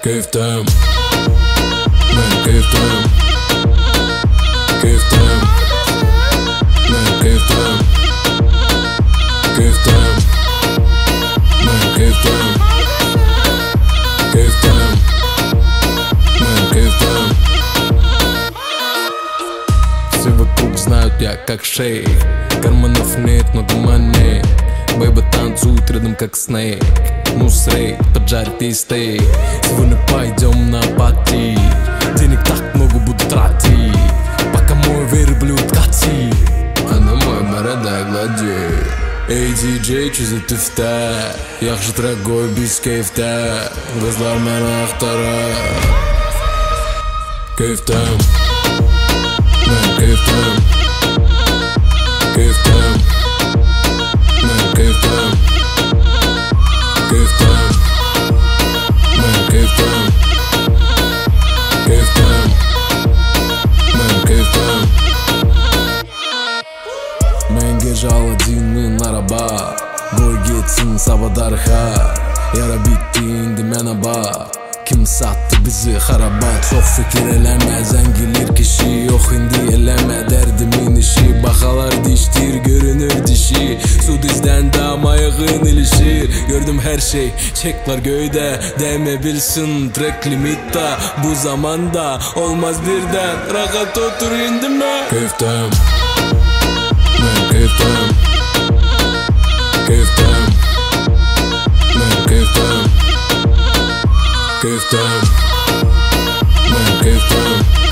Keyiftem, ben keyiftem, keyiftem, ben keyiftem, keyiftem, ben keyiftem, keyiftem, ben кайфtem. Все вокруг знают я как шейх, карманов нет, много моней. Бэйба танцует рядом как снейк. Ну срейк, поджарить стейк. Сегодня пойдем на пати. Денег так много буду тратить, пока мой верблюд катит, а на мой борода гладит. Эй, диджей, чё за туфта? Yaxşı трек koy biz keyifte. Kızlar beni aktarır. Keyiftem, ben keyiftem, keyiftem, ben keyiftem, keyiftem, ben keyiftem, keyiftem, ben keyiftem. Ben gece Aladin'in araba, koy gitsin sabadarha. Yara bitti indi menaba. Kim sattı bizi harabat? Çok fikir eleme, zengilir kişi yok indi eleme. Derdimin işi, bakalar diştir, görünür dişi. Su dizden damayığın ilişir. Gördüm her şey, çekler göyde. Deme bilsin track limitta. Bu zamanda olmaz birden. Rahat otur indime. Keyiftem, ben keyiftem, keyiftem, ben keyiftem, keyiftem, ben keyiftem.